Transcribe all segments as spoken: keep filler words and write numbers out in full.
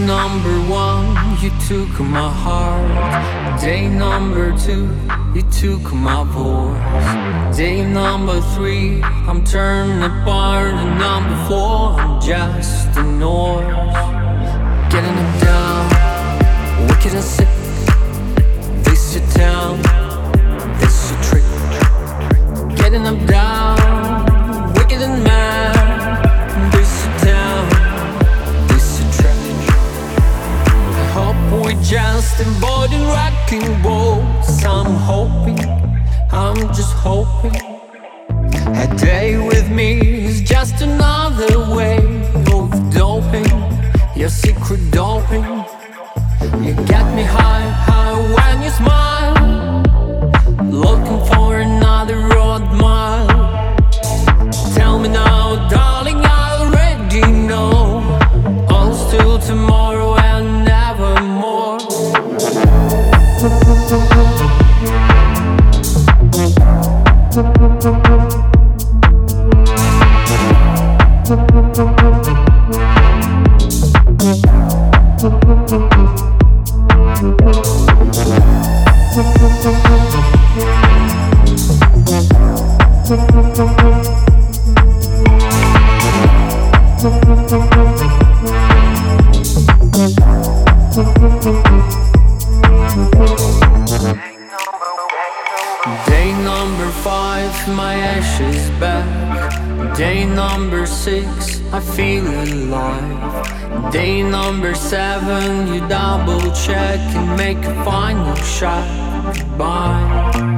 number one, you took my heart. Day number two, you took my voice. Day number three, I'm turning apart. And number four, I'm just a noise. Getting it down, wicked and sick. This your town, this your trick. Getting them down, wicked and mad. This your town, this your trick. I hope we just embodied rocking balls. I'm hoping, I'm just hoping. A day with me is just another way of doping. Your secret doping. You get me high, high when you smile. Looking for another road mile. Tell me now, darling, I already know. All still tomorrow and nevermore. Day number five, my ashes back. Day number six, I feel alive. Day number seven, you double check and make a final shot. Goodbye.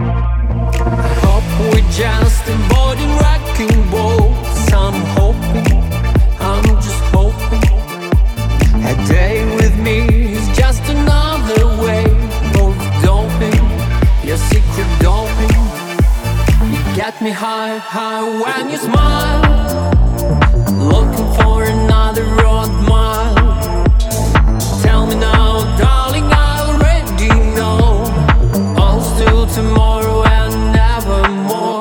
I hope we just embodied wrecking balls. I'm hoping, I'm just hoping. A day with me is just another way of doping. Your secret doping. You get me high, high when you smile. Looking for another road mile. Tell me now, darling, I already know. All still tomorrow and nevermore.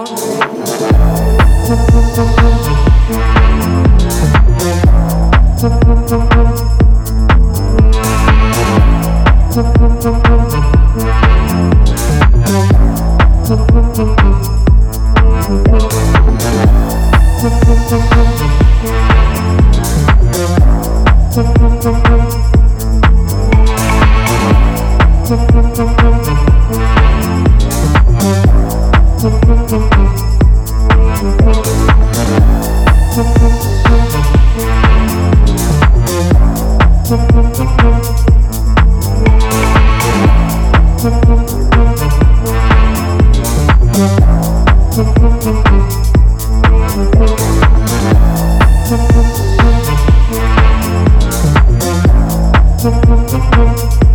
Thank you.